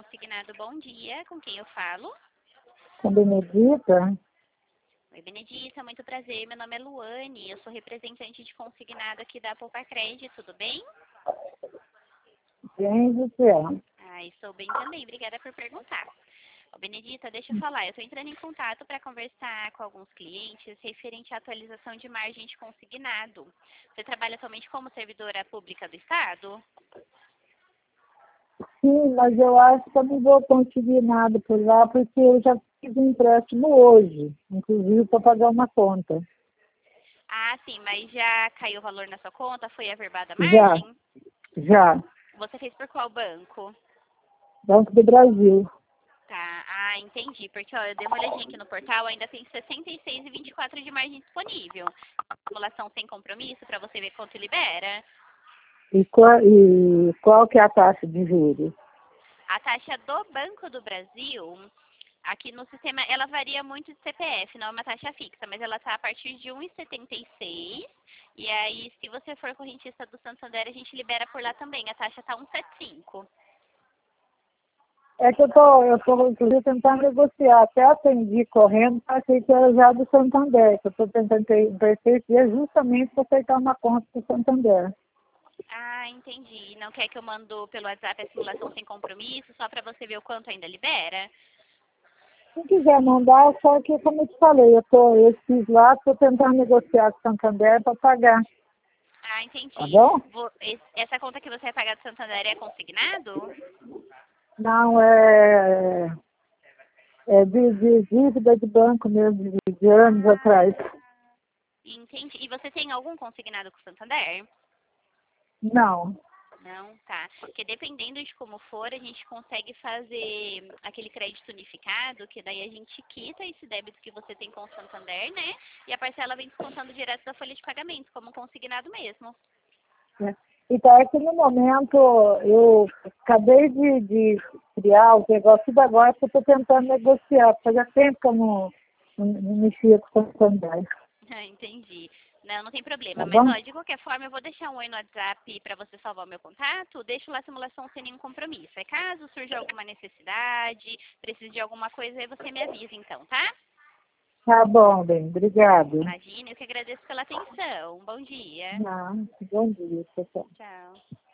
Consignado, bom dia. Com quem eu falo? Com Benedita? Oi, Benedita, muito prazer. Meu nome é Luane, eu sou representante de consignado aqui da Poupa Crédito, tudo bem? Bem, Luciano. Estou bem também, obrigada por perguntar. Ô, Benedita, deixa eu falar, eu estou entrando em contato para conversar com alguns clientes referente à atualização de margem de consignado. Você trabalha atualmente como servidora pública do Estado? Sim, mas eu acho que eu não vou conseguir nada por lá, porque eu já fiz um empréstimo hoje, inclusive para pagar uma conta. Ah, sim, mas já caiu o valor na sua conta? Foi averbada a Já, margem? já. Você fez por qual banco? Banco do Brasil. Tá, entendi. Porque ó, eu dei uma olhadinha aqui no portal, ainda tem 66,24 de margem disponível. Simulação sem compromisso para você ver quanto libera. E qual que é a taxa de juros? A taxa do Banco do Brasil, aqui no sistema, ela varia muito de CPF, não é uma taxa fixa, mas ela está a partir de 1,76. E aí, se você for correntista do Santander, a gente libera por lá também. A taxa está 1,75. É que eu tô inclusive, tentando negociar. Até atendi correndo, achei que era já do Santander, que eu estou tentando ter justamente para aceitar uma conta do Santander. Ah, entendi. Não quer que eu mando pelo WhatsApp a simulação sem compromisso, só para você ver o quanto ainda libera? Se quiser mandar, só que, como eu te falei, eu fiz lá, estou tentando negociar com o Santander para pagar, Ah, tá entendi. bom? Essa conta que você vai pagar do Santander é consignado? Não, é de dívida de banco mesmo, de anos atrás. Entendi. E você tem algum consignado com o Santander? Não, Não, tá. Porque dependendo de como for, a gente consegue fazer aquele crédito unificado, que daí a gente quita esse débito que você tem com o Santander, né? E a parcela vem descontando direto da folha de pagamento, como consignado mesmo. né? Então, é que no momento eu acabei de criar o negócio tudo agora, que eu estou tentando negociar, fazia tempo que eu não mexia com o Santander, Ah, entendi. Não, não tem problema. tá Mas, bom? ó, de qualquer forma, eu vou deixar um oi no WhatsApp para você salvar o meu contato. Deixo lá a simulação sem nenhum compromisso. Aí, caso surja alguma necessidade, precise de alguma coisa, aí você me avisa, então, tá? Tá bom, bem, obrigado. Imagina, eu que agradeço pela atenção. Bom dia. Não, bom dia, pessoal. Tchau.